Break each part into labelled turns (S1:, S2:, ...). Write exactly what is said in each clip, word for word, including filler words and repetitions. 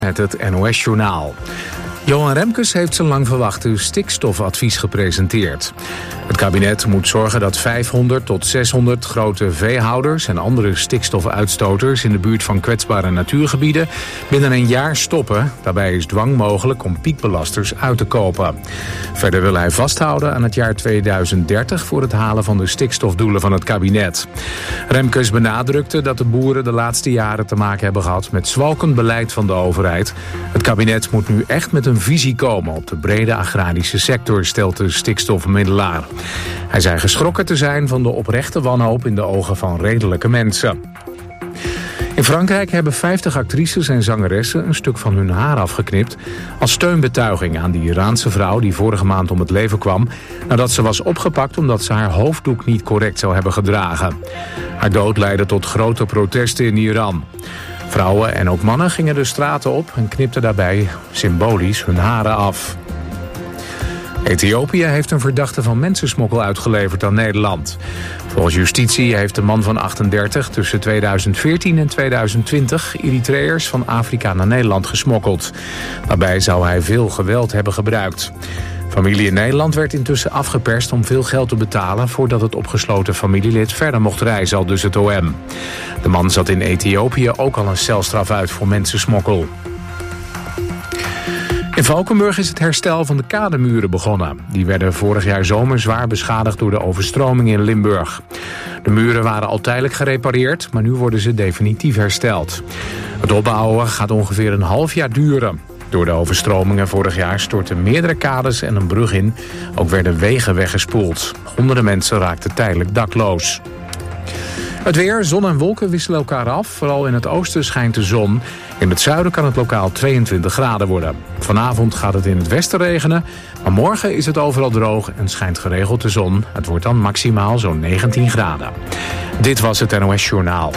S1: Met het N O S-journaal. Johan Remkes heeft zijn lang verwachte stikstofadvies gepresenteerd. Het kabinet moet zorgen dat vijfhonderd tot zeshonderd grote veehouders en andere stikstofuitstoters in de buurt van kwetsbare natuurgebieden binnen een jaar stoppen. Daarbij is dwang mogelijk om piekbelasters uit te kopen. Verder wil hij vasthouden aan het jaar tweeduizend dertig voor het halen van de stikstofdoelen van het kabinet. Remkes benadrukte dat de boeren de laatste jaren te maken hebben gehad met zwalkend beleid van de overheid. Het kabinet moet nu echt met een visie komen op de brede agrarische sector, stelt de stikstofbemiddelaar. Hij zei geschrokken te zijn van de oprechte wanhoop in de ogen van redelijke mensen. In Frankrijk hebben vijftig actrices en zangeressen een stuk van hun haar afgeknipt als steunbetuiging aan die Iraanse vrouw die vorige maand om het leven kwam nadat ze was opgepakt omdat ze haar hoofddoek niet correct zou hebben gedragen. Haar dood leidde tot grote protesten in Iran. Vrouwen en ook mannen gingen de straten op en knipten daarbij symbolisch hun haren af. Ethiopië heeft een verdachte van mensensmokkel uitgeleverd aan Nederland. Volgens justitie heeft de man van achtendertig tussen tweeduizend veertien en tweeduizend twintig Eritreërs van Afrika naar Nederland gesmokkeld. Daarbij zou hij veel geweld hebben gebruikt. Familie in Nederland werd intussen afgeperst om veel geld te betalen voordat het opgesloten familielid verder mocht reizen, aldus het O M. De man zat in Ethiopië ook al een celstraf uit voor mensensmokkel. In Valkenburg is het herstel van de kademuren begonnen. Die werden vorig jaar zomer zwaar beschadigd door de overstroming in Limburg. De muren waren al tijdelijk gerepareerd, maar nu worden ze definitief hersteld. Het opbouwen gaat ongeveer een half jaar duren. Door de overstromingen vorig jaar stortten meerdere kades en een brug in. Ook werden wegen weggespoeld. Honderden mensen raakten tijdelijk dakloos. Het weer, zon en wolken wisselen elkaar af. Vooral in het oosten schijnt de zon. In het zuiden kan het lokaal tweeëntwintig graden worden. Vanavond gaat het in het westen regenen. Maar morgen is het overal droog en schijnt geregeld de zon. Het wordt dan maximaal zo'n negentien graden. Dit was het N O S Journaal.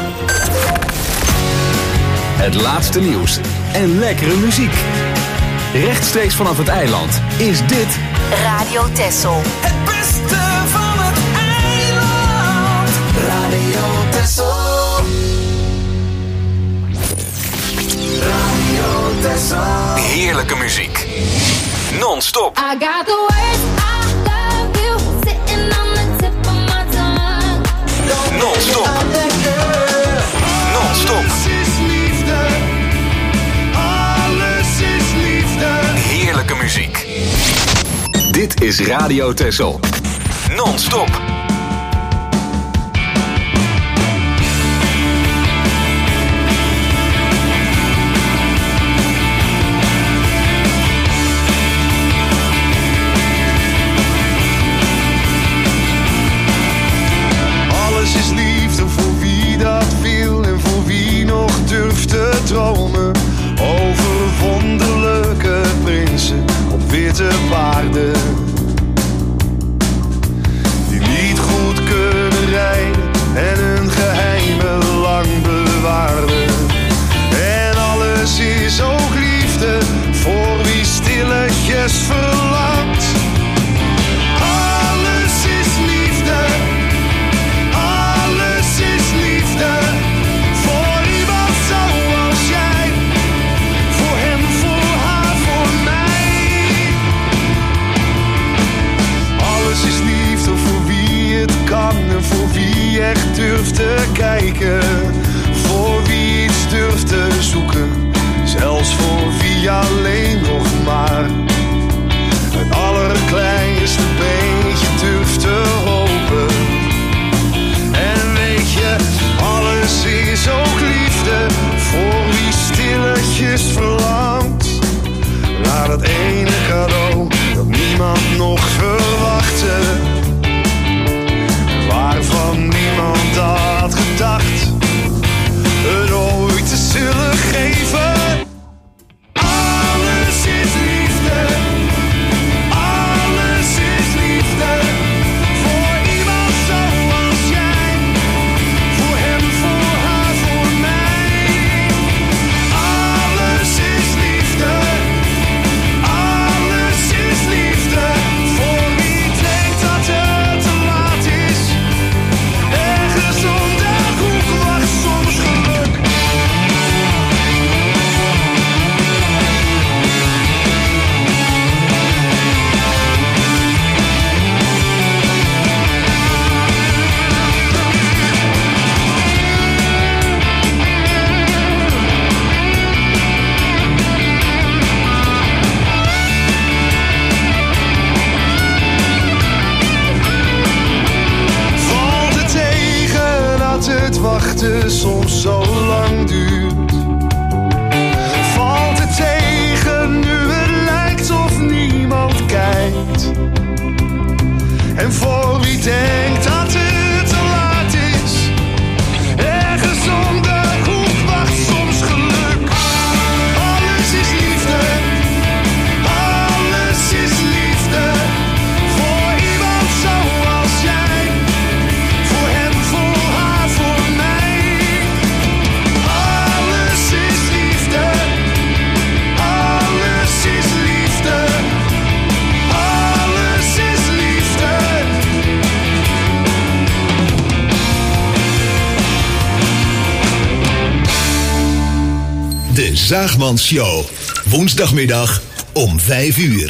S2: Het laatste nieuws en lekkere muziek. Rechtstreeks vanaf het eiland is dit
S3: Radio Texel.
S4: Het beste van het eiland. Radio Texel. Radio Texel.
S2: heerlijke muziek. Non-stop.
S5: I got the words, I love you, sitting on the tip of my tongue.
S2: Non-stop. Non-stop. Heerlijke muziek. Dit is Radio Texel. Non-stop.
S6: Alles is liefde voor wie dat wil en voor wie nog durft te dromen over wonderlijke prinsen op witte paarden, die niet goed kunnen rijden en hun geheimen lang bewaarden. En alles is ook liefde voor wie stilletjes verlangt. Alles is liefde, alles is liefde. Voor iemand zoals jij, voor hem, voor haar, voor mij. Alles is liefde voor wie het kan en voor wie echt durft te kijken. Voor wie iets durft te zoeken, zelfs voor wie alleen nog maar het allerkleinste beetje durft te hopen. En weet je, alles is ook liefde voor wie stilletjes verlangt naar dat ene cadeau dat niemand nog verwachtte, waarvan niemand had gedacht het ooit te zullen geven. Alles is liefde, alles is liefde. Voor iemand zoals jij, voor hem, voor haar, voor mij. Alles is liefde.
S3: Zaagmans Show. Woensdagmiddag om vijf uur.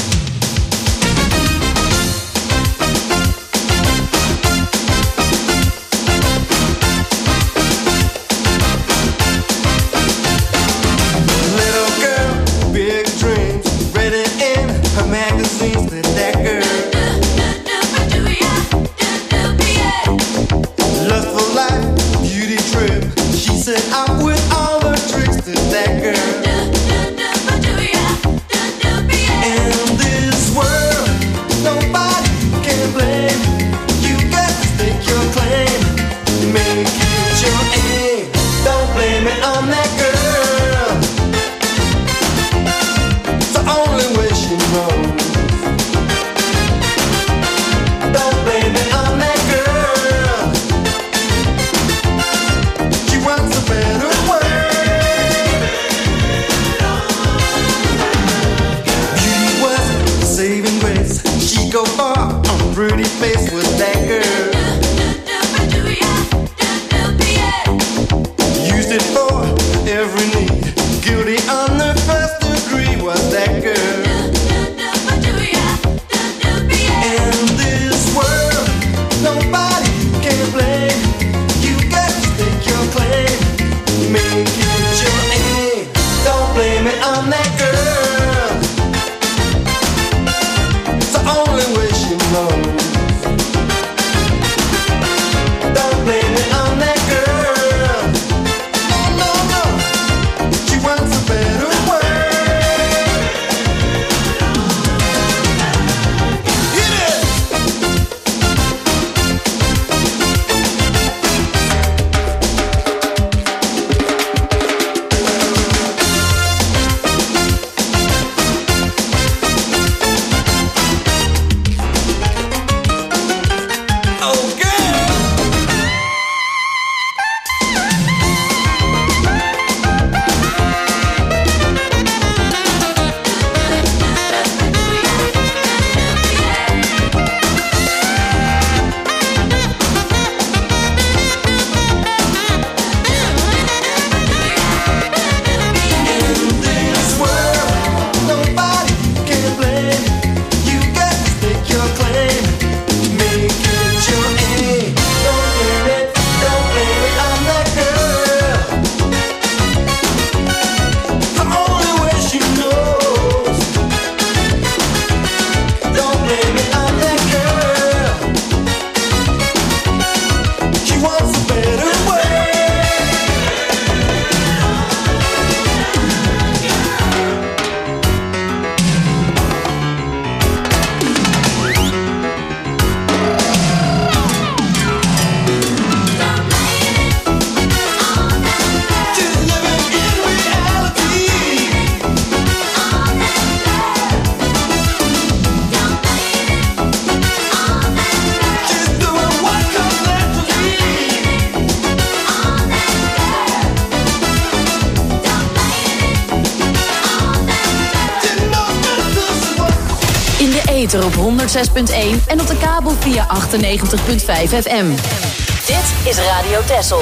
S7: Op honderdzes punt één en op de kabel via achtennegentig punt vijf F M. Dit is Radio Texel.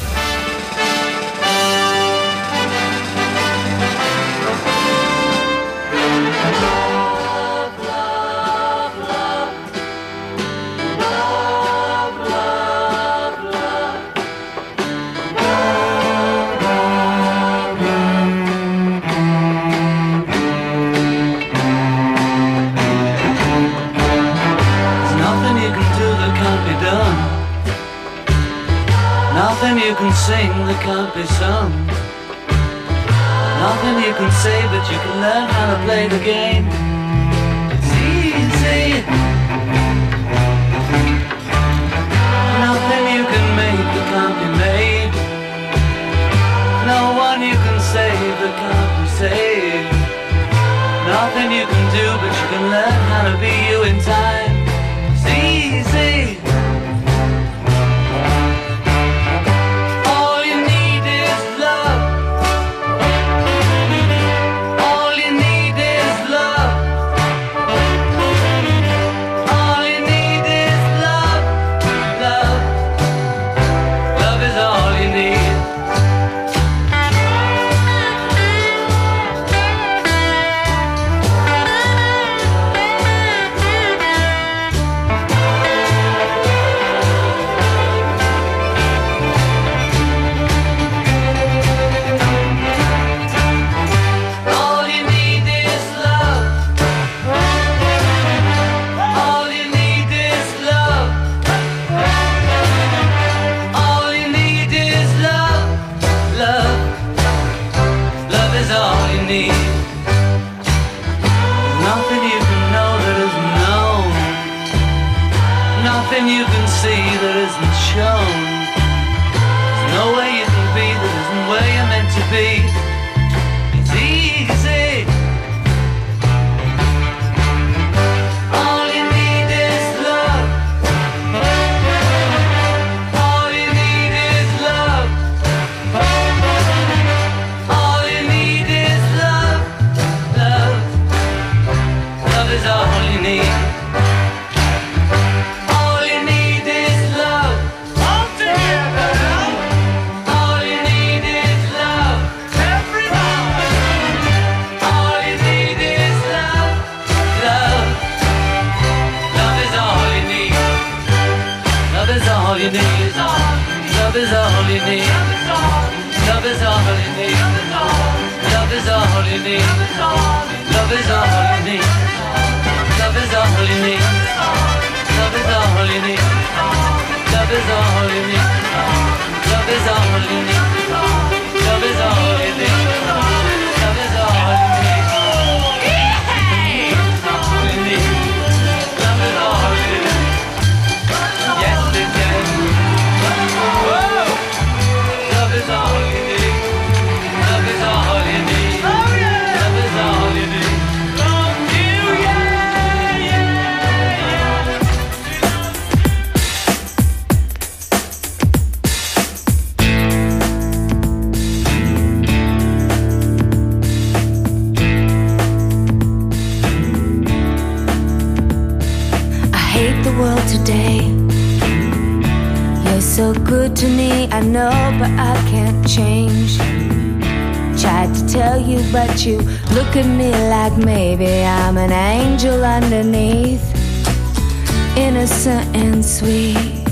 S8: You can sing that can't be sung. Nothing you can say, but you can learn how to play the game. It's easy. Nothing you can make that can't be made. No one you can save that can't be saved. Nothing you can do, but you can learn how to be you in time. It's easy.
S5: Love is all you need.
S8: need. Love is all you need. Love is all you need. Love is all you need. Love is all you need. Love is all you need. Love is all you need. Love is all you need.
S9: Today, you're so good to me, I know, but I can't change. Tried to tell you, but you look at me like maybe I'm an angel underneath, innocent and sweet.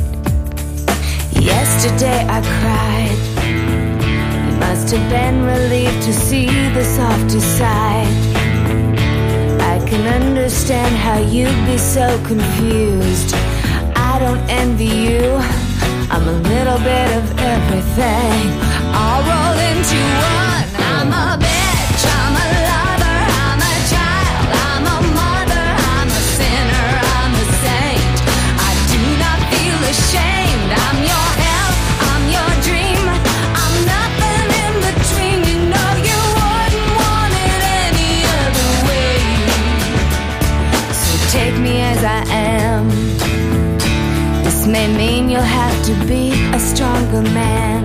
S9: Yesterday I cried. You must have been relieved to see the softer side. I can understand how you'd be so confused. I don't envy you. I'm a little bit of everything, all rolled into one. I'm a bitch, I'm a lover, I'm a child, I'm a mother, I'm a sinner, I'm a saint. I do not feel ashamed. I'm your hell, I'm your dream. I'm nothing in between. You know you wouldn't want it any other way. So take me as I am. This may mean you'll have to be a stronger man.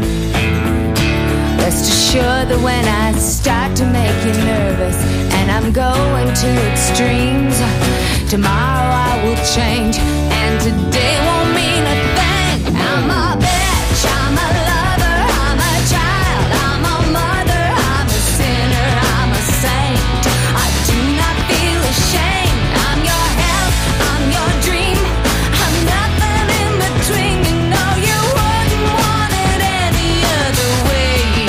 S9: Rest assured that when I start to make you nervous and I'm going to extremes, tomorrow I will change and today won't mean a thing. I'm a bitch, I'm a lover, I'm a child, I'm a mother, I'm a sinner, I'm a saint. I do not feel ashamed. I'm your hell, I'm your dream. I'm nothing in between. You know you wouldn't want it any other way.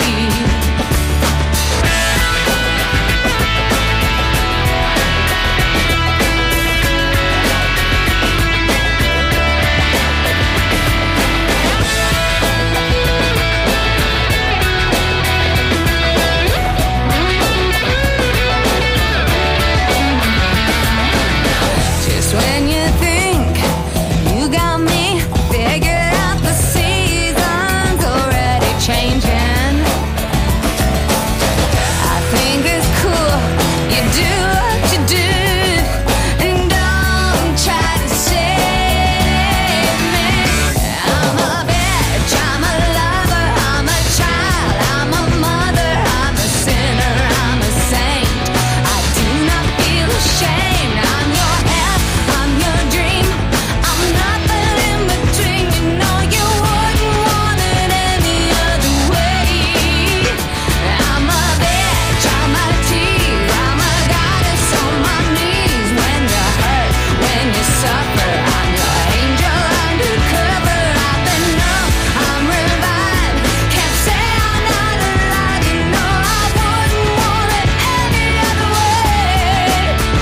S9: Just when you think you got me figured out, the season's already changing. I think it's cool you do what you do, and don't try to save me. I'm a bitch, I'm a lover, I'm a child, I'm a mother, I'm a sinner, I'm a saint. I do not feel ashamed. I'm your hell, I'm your dream. I'm nothing in between. You know you wouldn't want it any other way. I'm a bitch, I'm a tease, I'm a goddess on my knees. When you hurt, when you suffer, I'm your angel undercover. I've been numb, I'm revived. Can't say I'm not alive. You know I wouldn't want it any other way.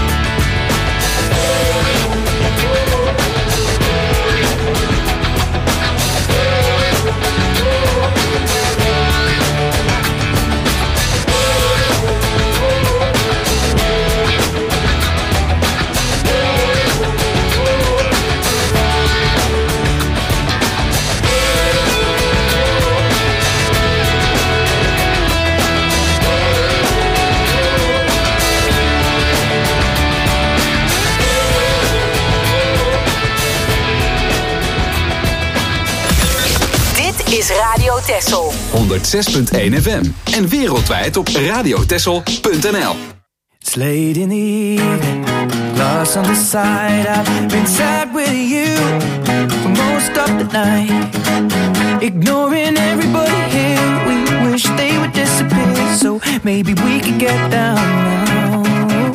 S7: Dit is Radio Texel.
S2: honderdzes punt één F M en wereldwijd op radiotexel punt n l.
S4: It's late in the evening, lost on the side. I've been sad with you for most of the night, ignoring everybody here. We wish they would disappear, so maybe we could get down now.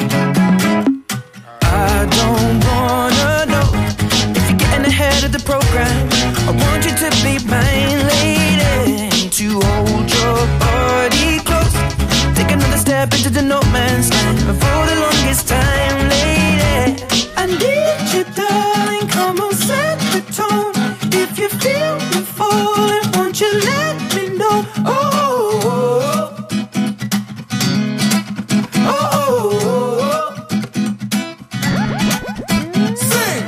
S4: I don't wanna know if you're getting ahead of the program. I want you to be mine, lady, to hold your body close. Take another step into the no man. man's land for the longest time, lady. I need you, darling, come on, set the tone. If you feel me falling, won't you let me know? Oh, oh, oh, oh, oh. Sing.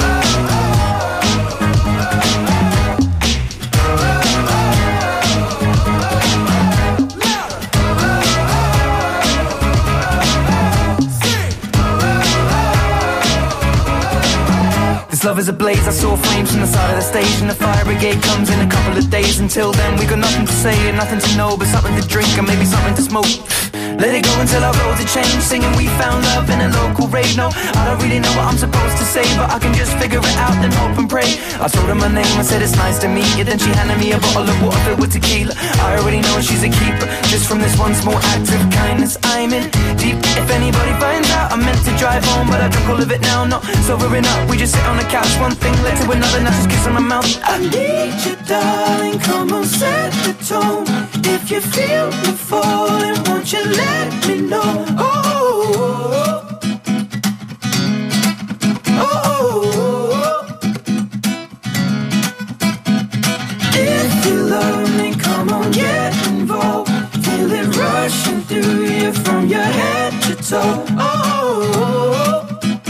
S4: This love is a blaze, I saw flames from the side of the stage, and the fire brigade comes in a couple of days. Until then we got nothing to say and nothing to know, but something to drink and maybe something to smoke. Let it go until our roads are changed, singing we found love in a local rave. No, I don't really know what I'm supposed to say, but I can just figure it out and hope and pray. I told her my name, I said it's nice to meet you. Then she handed me a bottle of water filled with tequila. I already know she's a keeper, just from this one small act of kindness. I'm in deep, if anybody finds out. I meant to drive home, but I drunk all of it now. Not sobering up, we just sit on the couch. One thing led to another, now just kiss on my mouth. I need you, darling, come on, set the tone. If you feel me falling, won't you let me know? Oh, oh, oh, oh. If you love me, come on, get involved. Feel it rushing through you from your head to toe. Oh, oh, oh.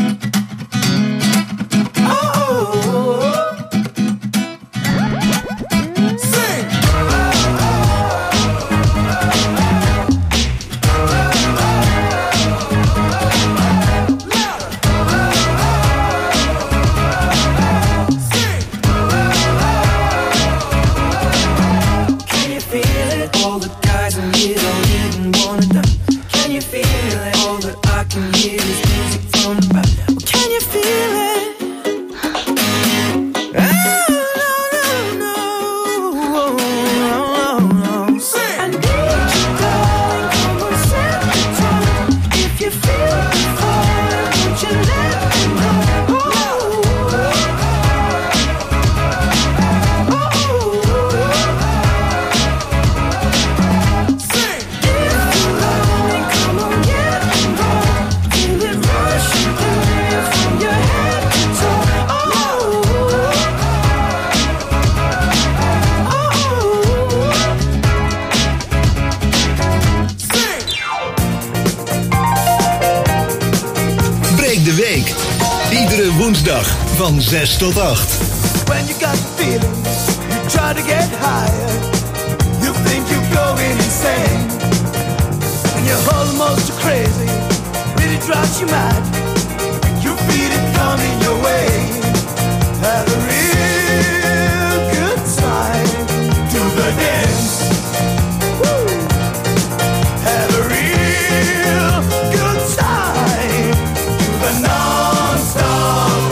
S3: Woensdag van zes tot acht.
S6: When you got the feeling, you try to get higher. You think you're going insane. And you're almost crazy, really drives you mad. You feel it coming your way. Have a real good time. Do the dance. Woo. Have a real good time. Do the non-stop.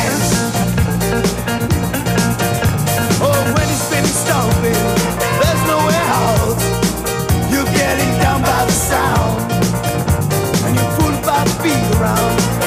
S6: There's nowhere out. You're getting down by the sound, and you're pulled by the beat around.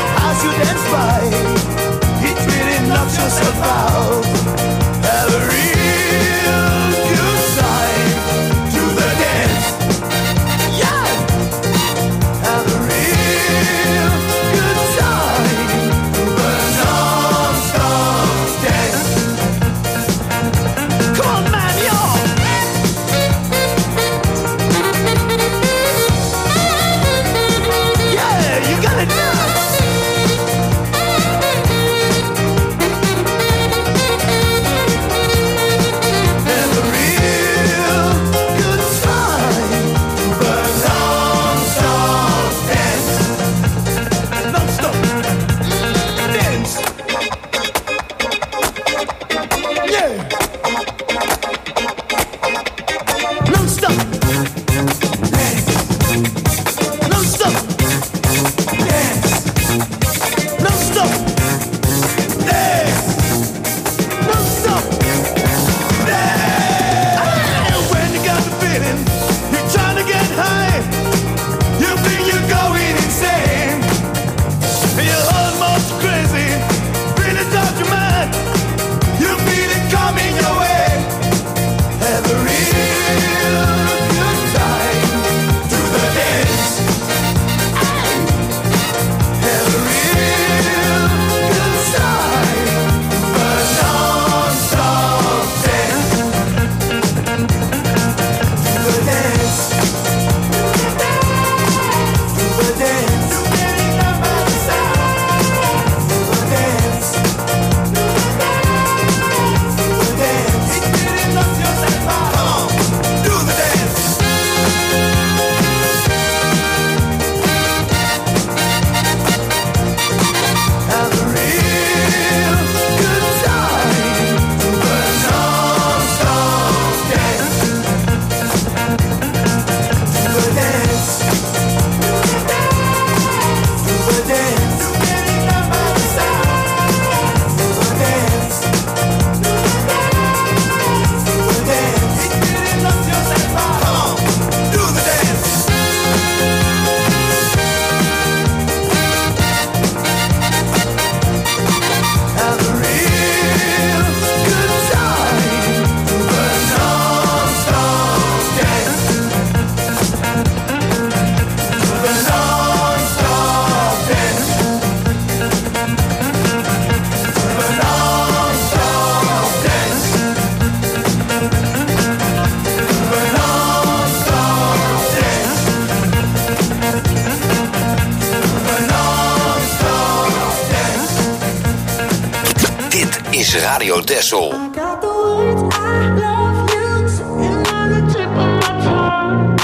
S2: is Radio Dessel.
S5: I got the words I love you sitting on the tip of my tongue.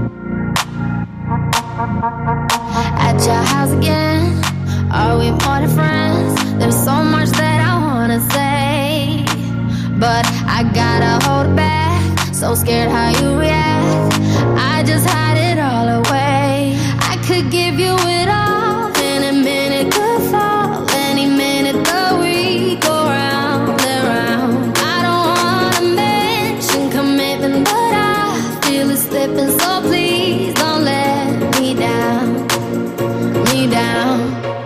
S5: At your house again, are we more than friends? There's so much that I wanna say, but I gotta hold it back. So scared how you react, I just hide it all away. I could give you it all, any minute could fall, any minute the week go round and round. I don't wanna mention commitment, but I feel it slipping, so please don't let me down, me down.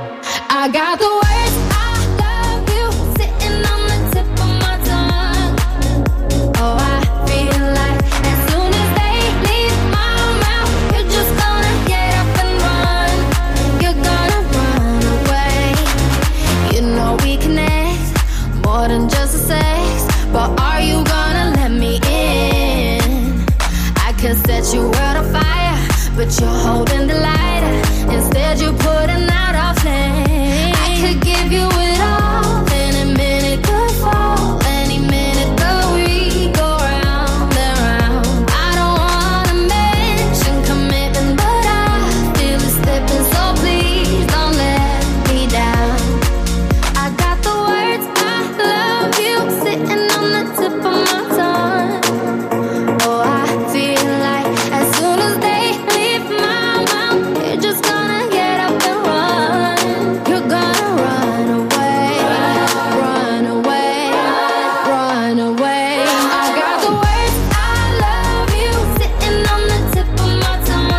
S5: I got the words I love you sitting on the tip of my tongue. Oh, I feel like as soon as they leave my mouth, you're just gonna get up and run. You're gonna run away. You know we connect more than just a sex, but are you gonna let me in? I could set your world on fire, but you're holding the lighter. Instead you're putting out our flame. I could give you it all, any minute could fall, any minute the week go round and round. I don't wanna mention commitment, but I feel it slipping, so please don't let me down. I got the words I love you sitting on the tip of my tongue. Oh, I feel like as soon as they leave my mouth, you're just gonna get up and run. You're gonna run away, run away, run away. I got the words I love you sitting on the tip of my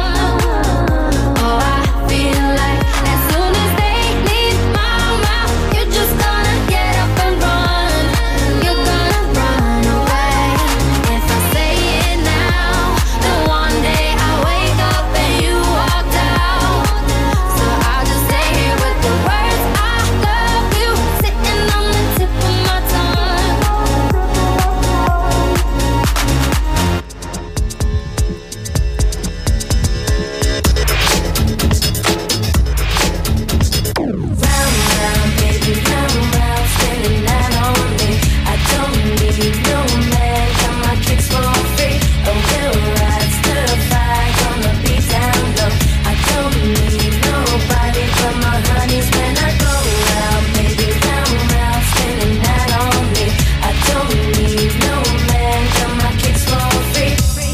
S5: tongue. Oh, I feel like as soon as they leave my mouth, you're just gonna get up and run. You're gonna run away. If I say it now, then one day I wake up and you walked out. So I'll just stay here with the words I love you sitting on the tip of my tongue. Round, round, baby, round, round, spinning that on me. I don't need no man, got my kicks for free. Oh, we'll ride, stir fry, gonna be down low. I don't need nobody but my honeys when I go round, baby, round, round, spinning that on me. I don't need no man, got my kicks for free.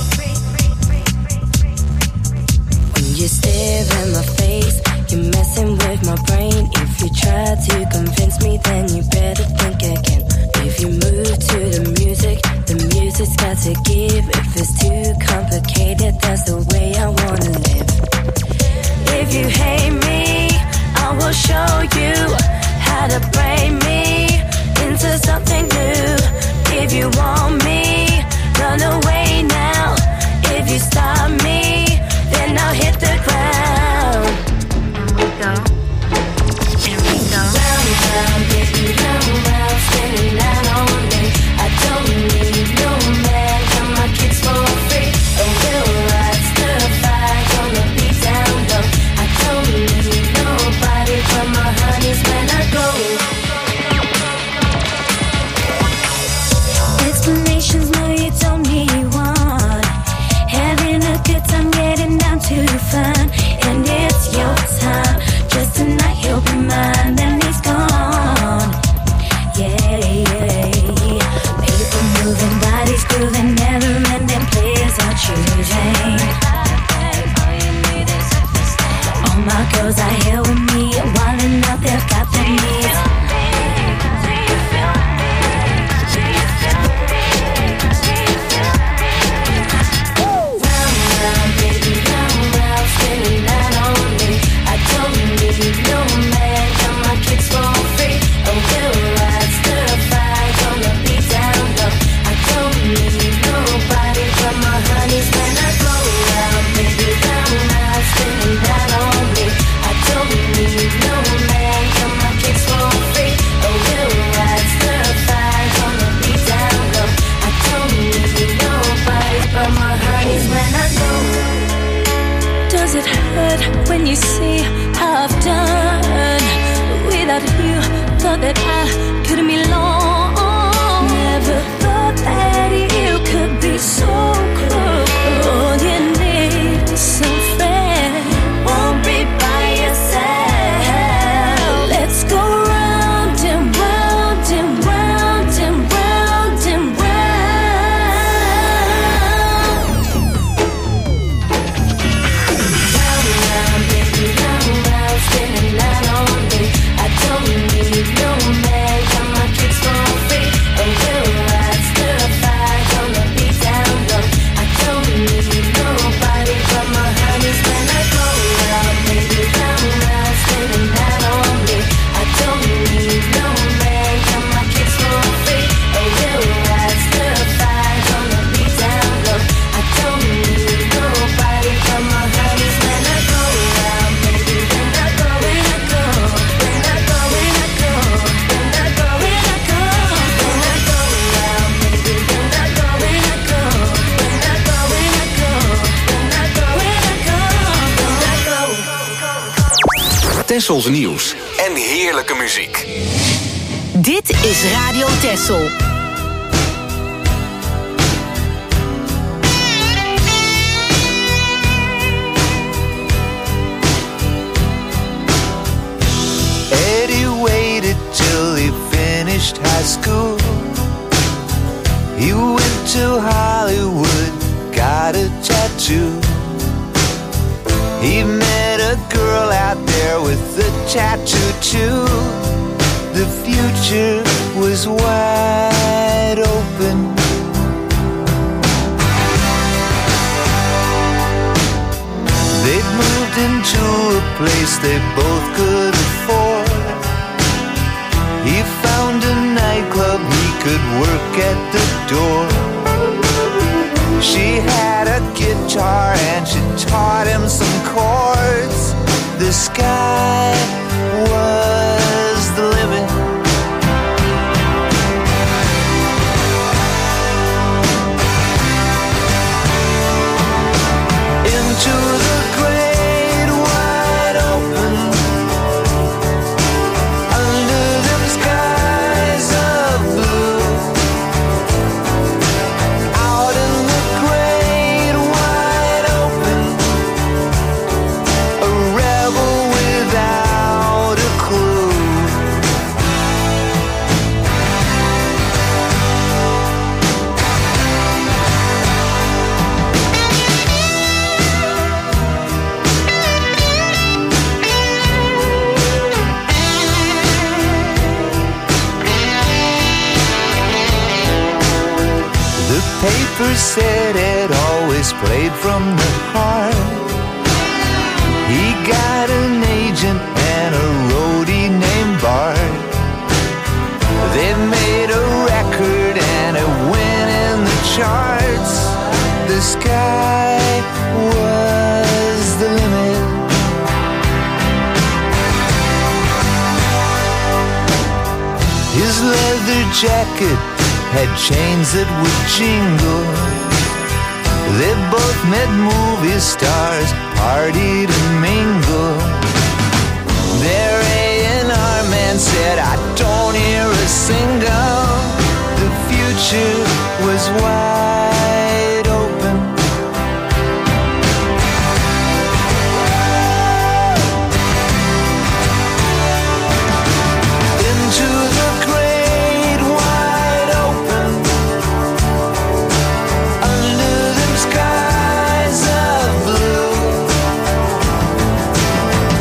S5: When you stare in my face, you're messing with my brain. If you try to convince me, then you better think again. If you move to the music, the music's got to give. If it's too complicated, that's the way I wanna live. If you hate me, I will show you how to break me into something new. If you want me, run away now. If you stop me, then I'll hit the ground. Here we go. Here we go. Round, round, baby, round, round, spinning that on me. I don't need no man, got my kicks for free. Oh, we'll ride, stir fry, gonna be down low. I don't need nobody but my honeys when I go. Explanations, no, you don't need one. Having a good time, getting down to fun, and it's your time. Just tonight he'll be mine, then he's gone. Yeah, yeah. People moving, bodies grooving, never-ending players are choosing. All my girls are here with me, wilding out, they've got their needs. Round, round, baby, round, round, spinning that on me. I don't need no man, got my kicks for free. Oh, we'll ride, stir fry, gonna be down low. I don't need nobody but my honeys when I go round, baby, round, round, spinning that on me. I don't need no man, got my kicks for free. Oh, we'll ride, stir fry, gonna be down low. I don't need nobody but my honeys when I go. Does it hurt when you see how I've done without you? Thought that I couldn't be long
S2: Tessels nieuws en heerlijke muziek.
S7: Dit is Radio Tessel.
S10: Eddie waited till he finished high school. He went to Hollywood, got a tattoo. He met a girl out there with a tattoo too. The future was wide open. They'd moved into a place they both could afford. He found a nightclub he could work at the door. She had a guitar and she taught him some chords. The sky was the limit. Into the great wide open, under them skies of blue. Out in the great wide open, a rebel without a clue. The paper said it always played from the heart. He got an agent and a roadie named Bart. They made a record and it went in the charts. The sky was the limit. His leather jacket had chains that would jingle. They both met movie stars, partied and mingled. Their A and R man said, I don't hear a single. The future was wide open. Into the great wide open, under them skies of blue.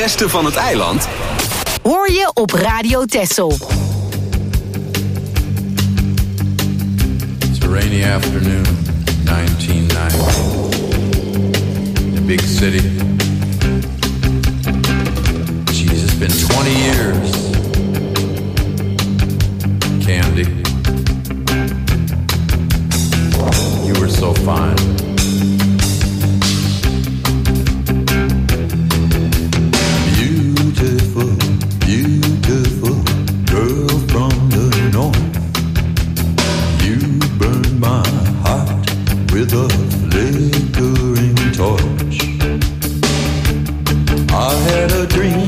S2: resten van het eiland
S7: hoor je op Radio Texel.
S11: It's a rainy afternoon, nineteen ninety. The big city. Jeez, it's been twenty years. Candy, you were so fine.
S12: Beautiful, beautiful girl from the north. You burned my heart with a flickering torch. I had a dream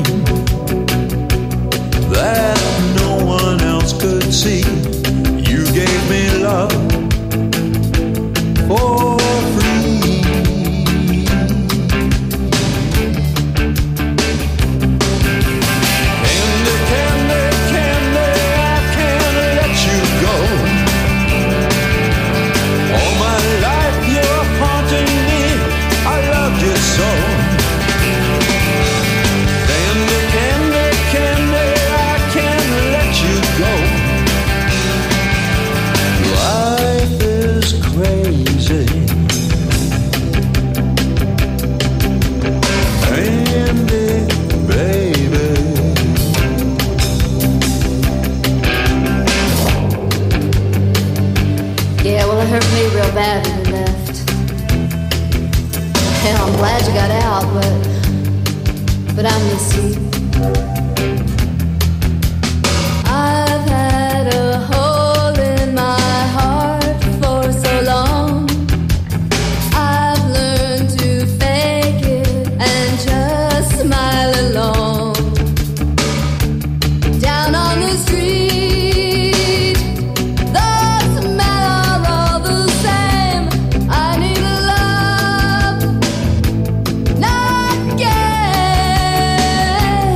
S12: that no one else could see. You gave me love for free. Candy, candy, candy, I can't let you go. All my life you're haunting me, I loved you so. Candy, candy, candy, I can't let you go. Life is crazy. Candy, baby.
S5: Yeah, well, it hurt me real bad when you left. Hell, I'm glad you got out, but but I miss you. I've had a hole in my heart for so long. I've learned to fake it and just smile along. Down on the street, the smell all the same. I need a love, not gain.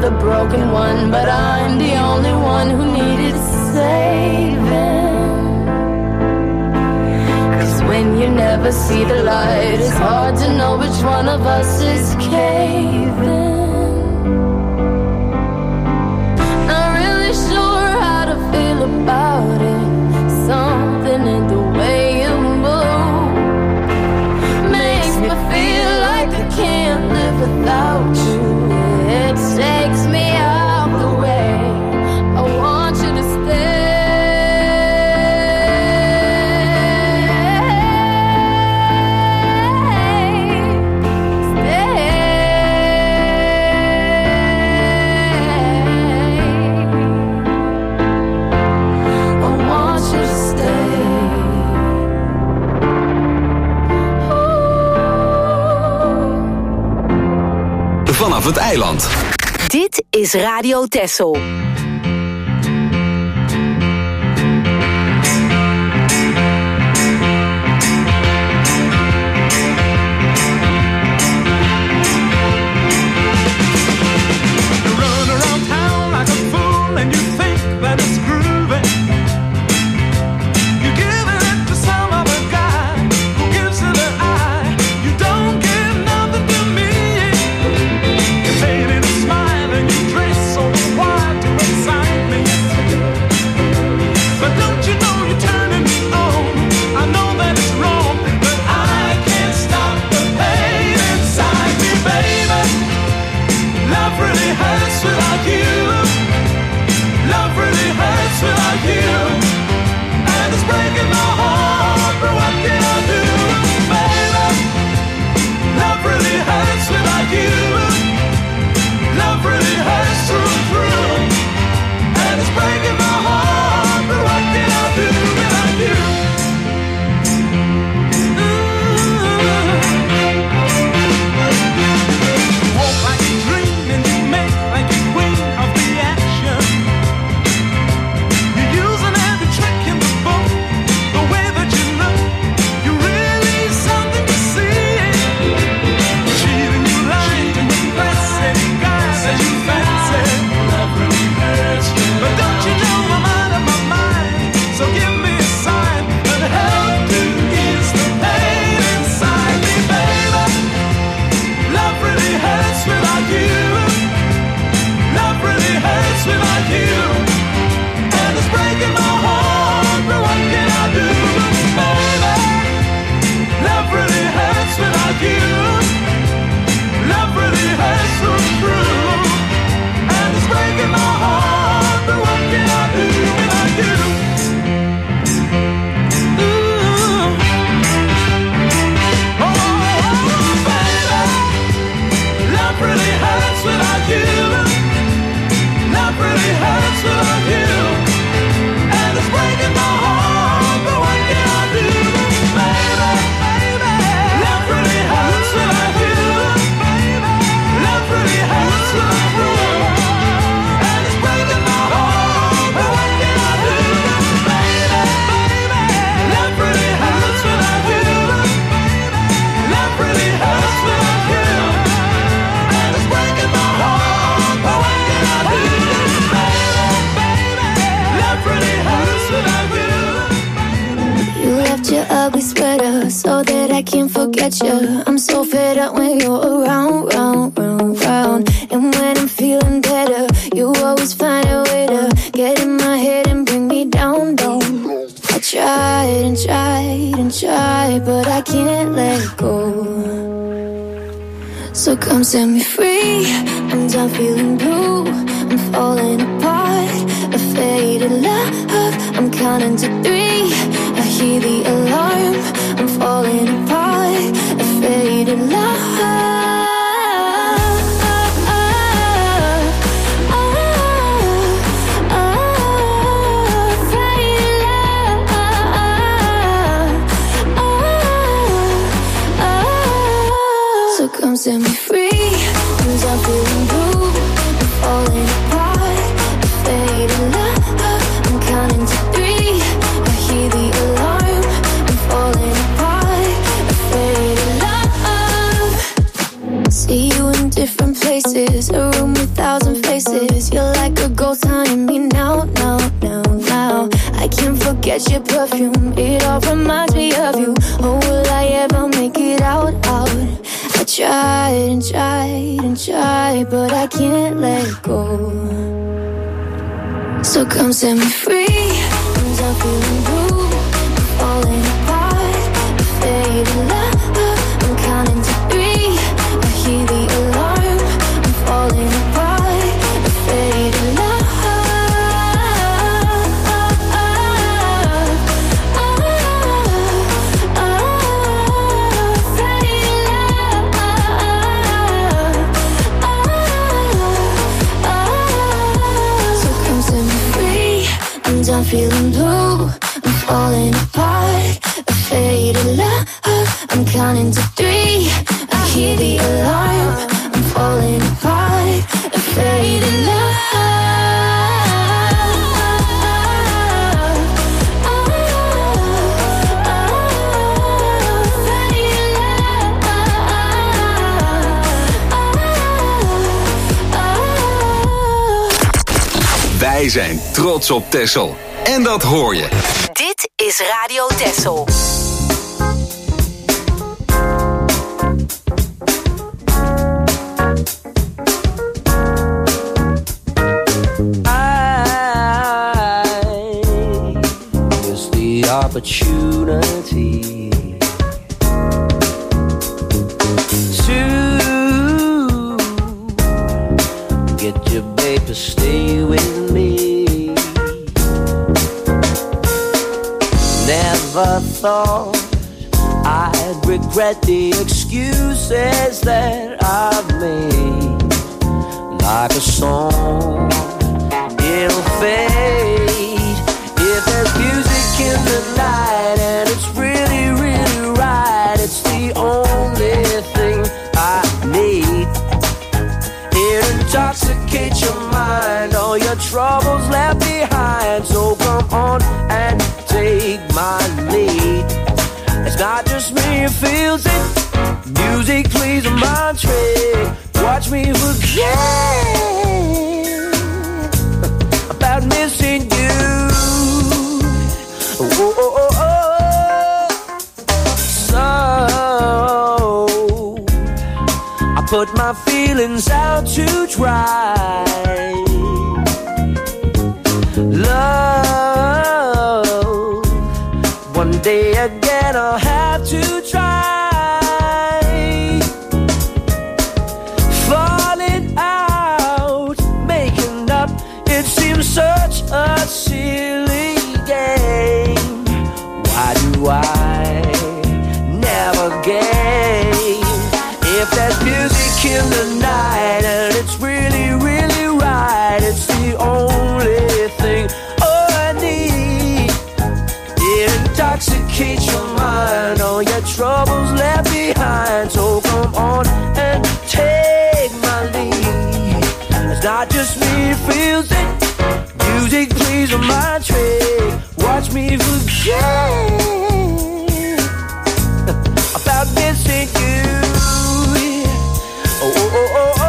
S9: the broken one, but I'm the only one who needed saving. Cause when you never see the light, it's hard to know which one of us is caving. Not really sure how to feel about it. Something in the way you move makes me feel like I can't live without you. It takes me out the way. I want you to stay.
S2: Vanaf het eiland.
S7: Dit is Radio Texel.
S9: So that I can't forget you. I'm so fed up when you're around, round, round, round. And when I'm feeling better, you always find a way to get in my head and bring me down, down. I tried and tried and tried, but I can't let go. So come set me free. I'm done feeling blue. I'm falling apart. A faded love. I'm counting to three. I hear the alarm. I'm falling apart. A faded love. Come set me free. I'm done feeling blue. I'm falling apart. A faded love. I'm counting to three. I hear the alarm. I'm falling apart. A faded love. See you in in different places, a room with thousand faces. You're like a ghost haunting me now, now, now, now. I can't forget your perfume, it all reminds me of you. Oh, will I ever make it out, out? I tried and tried and tried, but I can't let go. So come set me free, 'cause I'm feeling blue, I'm falling apart, fading love. I'm counting to three, I hear the alarm, I'm falling apart, fading love. I'm feeling blue, I'm falling apart, a faded love. I'm counting to three, I hear the alarm. I'm falling apart, a faded love.
S2: Wij zijn trots op Texel. En dat hoor je.
S7: Dit is Radio Texel.
S13: I miss the opportunity to get your babe to stay with me. Never thought I'd regret the excuses that I've made. Like a song, it'll fade. If there's music in the night and it's really, really right, it's the only thing I need. It intoxicates your mind, all your troubles left behind. So come on and take my lead. It's not just me who feels it. Music plays a mind trick. Watch me forget about missing you. Oh, oh, oh, oh. So I put my feelings out to dry. Love, one day again I'll have to try. Falling out, making up, it seems such a silly game. Why do I never game? If there's music in the night and it's really, really right, it's the only thing I need. It intoxicates your mind, all your troubles left behind. So come on and take my lead. It's not just me who feels it. Music plays a mind trick. Watch me forget about missing you. Oh, oh, oh, oh, oh.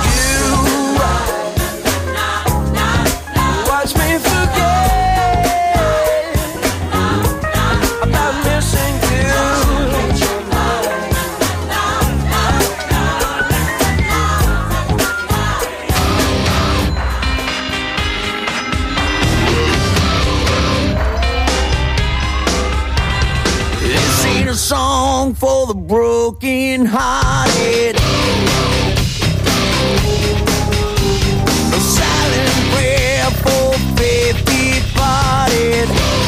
S13: Watch me forget song for the broken hearted. A silent prayer for faith departed.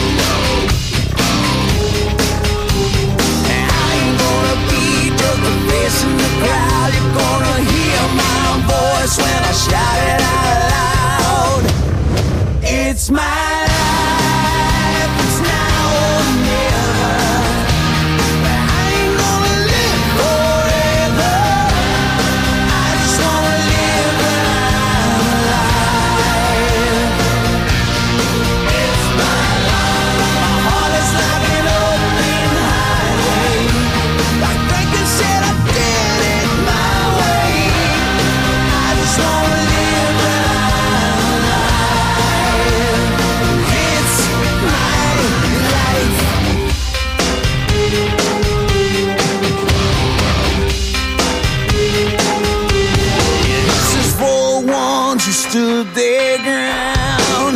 S13: I ain't gonna be just a face in the crowd. You're gonna hear my voice when I shout it out loud. It's my life, it's now or never. I ain't gonna live forever. I just wanna live when I'm alive. It's my life. My heart is like an open highway. Like Franklin said, I did it my way. I just wanna live when I'm alive. It's my life. This is for ones who stood their ground.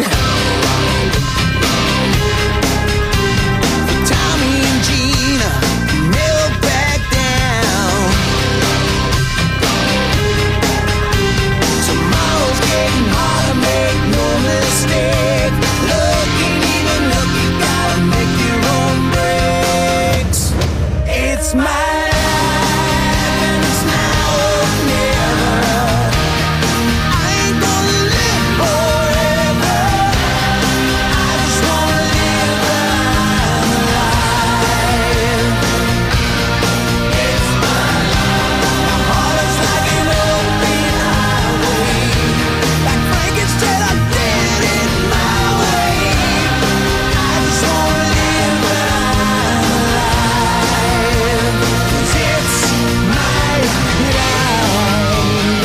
S13: For Tommy and Gina, who never back down. Tomorrow's getting harder, make no mistake. Look ain't even look, you gotta make your own breaks. It's my life and it's now or never. I ain't gonna live forever. I just wanna live when I'm alive. It's my life. My heart is like an open highway. Like Frankenstein, I did it my way. I just wanna live when I'm alive. 'Cause it's my life.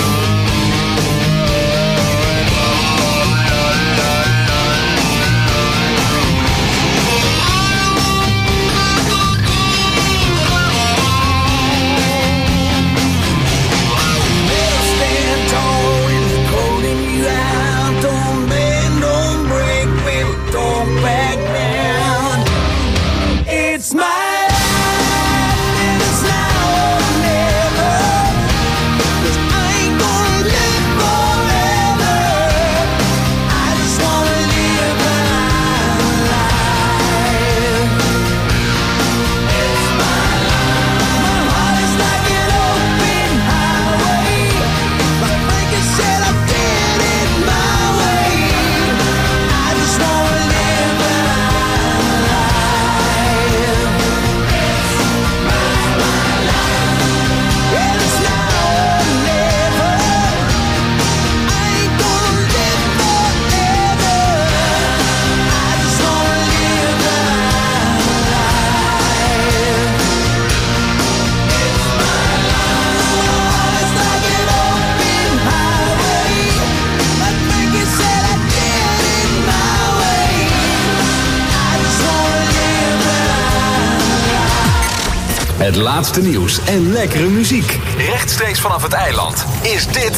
S13: Better stand tall when it's holding you out. Don't bend, don't break, baby, don't back down. It's my life and it's now or never. 'Cause I ain't gonna live forever. I just wanna live when I'm alive. It's my life. My heart is like an open highway. Like Franklin said, I did it my way. I just wanna live when I'm alive. It's my life. And it's now or never. I ain't gonna live forever. I just wanna live when I'm alive. It's my life. It's like an open highway. Like Frankie said, I did it my way. I just wanna live when I'm alive.
S2: Het laatste nieuws en lekkere muziek. Rechtstreeks vanaf het eiland is dit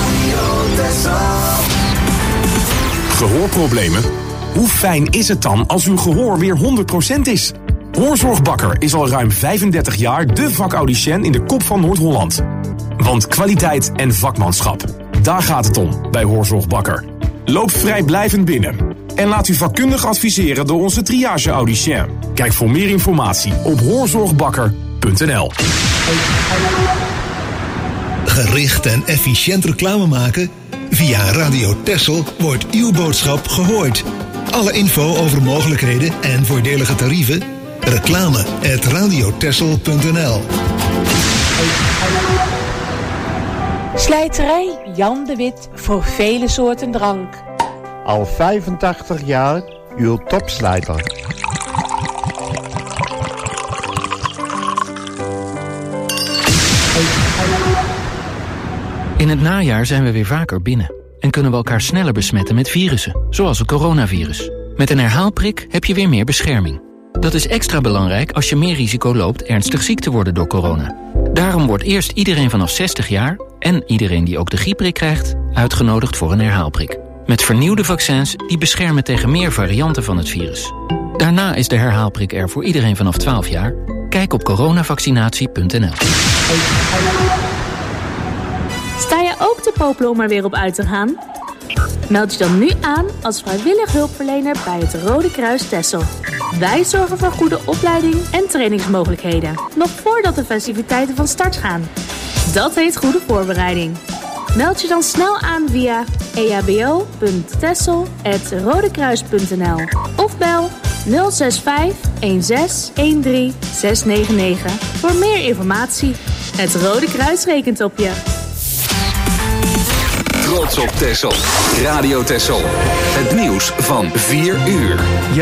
S14: Gehoorproblemen? Hoe fijn is het dan als uw gehoor weer honderd procent is? Hoorzorgbakker is al ruim vijfendertig jaar de vakaudiënt in de kop van Noord-Holland. Want kwaliteit en vakmanschap, daar gaat het om bij Hoorzorgbakker. Loop vrijblijvend binnen en laat u vakkundig adviseren door onze triage-audicien. Kijk voor meer informatie op hoorzorgbakker punt n l.
S3: Gericht en efficiënt reclame maken? Via Radio Texel wordt uw boodschap gehoord. Alle info over mogelijkheden en voordelige tarieven? Reclame at radiotexel punt n l.
S15: Slijterij Jan de Wit voor vele soorten drank.
S16: Al vijfentachtig jaar uw topslijter.
S17: In het najaar zijn we weer vaker binnen en kunnen we elkaar sneller besmetten met virussen, zoals het coronavirus. Met een herhaalprik heb je weer meer bescherming. Dat is extra belangrijk als je meer risico loopt ernstig ziek te worden door corona. Daarom wordt eerst iedereen vanaf zestig jaar en iedereen die ook de griepprik krijgt uitgenodigd voor een herhaalprik. Met vernieuwde vaccins die beschermen tegen meer varianten van het virus. Daarna is de herhaalprik er voor iedereen vanaf twaalf jaar. Kijk op coronavaccinatie punt n l.
S18: Sta je ook te popelen om er weer op uit te gaan? Meld je dan nu aan als vrijwillig hulpverlener bij het Rode Kruis Texel. Wij zorgen voor goede opleiding en trainingsmogelijkheden, nog voordat de festiviteiten van start gaan. Dat heet goede voorbereiding. Meld je dan snel aan via e h b o punt texel apenstaartje rodekruis punt n l of bel nul zes vijf een zes een drie zes negen negen voor meer informatie. Het Rode Kruis rekent op je.
S2: Trots op Texel. Radio Texel. Het nieuws van vier uur.